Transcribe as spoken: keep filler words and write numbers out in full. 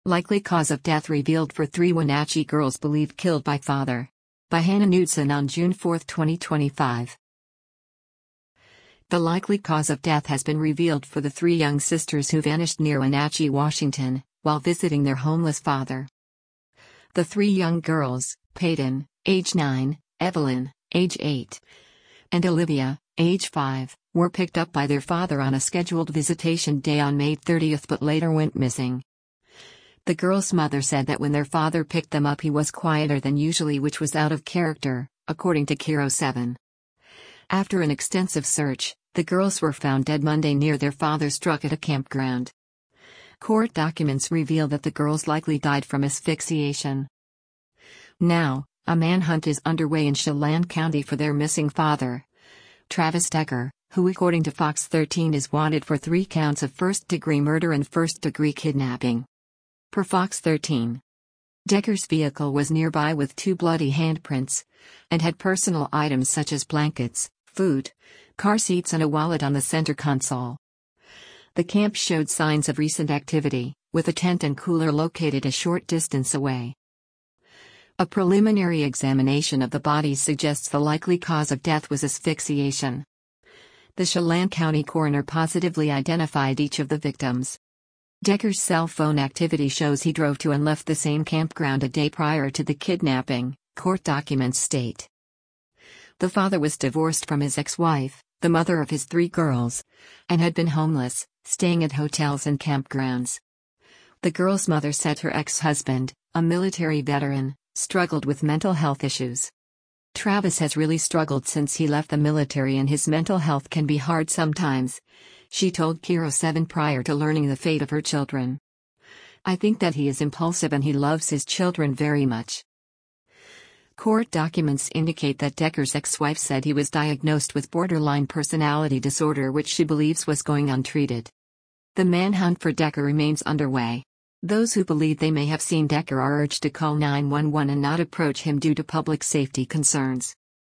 Likely cause of death revealed for three Wenatchee girls believed killed by father. By Hannah Knudsen on June fourth, twenty twenty-five. The likely cause of death has been revealed for the three young sisters who vanished near Wenatchee, Washington, while visiting their homeless father. The three young girls, Peyton, age nine, Evelyn, age eight, and Olivia, age five, were picked up by their father on a scheduled visitation day on May thirtieth but later went missing. The girls' mother said that when their father picked them up he was quieter than usually, which was out of character, according to KIRO seven. After an extensive search, the girls were found dead Monday near their father's truck at a campground. Court documents reveal that the girls likely died from asphyxiation. Now, a manhunt is underway in Chelan County for their missing father, Travis Decker, who according to Fox thirteen is wanted for three counts of first-degree murder and first-degree kidnapping. Per Fox thirteen. Decker's vehicle was nearby with two bloody handprints, and had personal items such as blankets, food, car seats and a wallet on the center console. The camp showed signs of recent activity, with a tent and cooler located a short distance away. A preliminary examination of the bodies suggests the likely cause of death was asphyxiation. The Chelan County coroner positively identified each of the victims. Decker's cell phone activity shows he drove to and left the same campground a day prior to the kidnapping, court documents state. The father was divorced from his ex-wife, the mother of his three girls, and had been homeless, staying at hotels and campgrounds. The girls' mother said her ex-husband, a military veteran, struggled with mental health issues. Travis has really struggled since he left the military and his mental health can be hard sometimes, she told KIRO seven prior to learning the fate of her children. I think that he is impulsive and he loves his children very much. Court documents indicate that Decker's ex-wife said he was diagnosed with borderline personality disorder, which she believes was going untreated. The manhunt for Decker remains underway. Those who believe they may have seen Decker are urged to call nine one one and not approach him due to public safety concerns.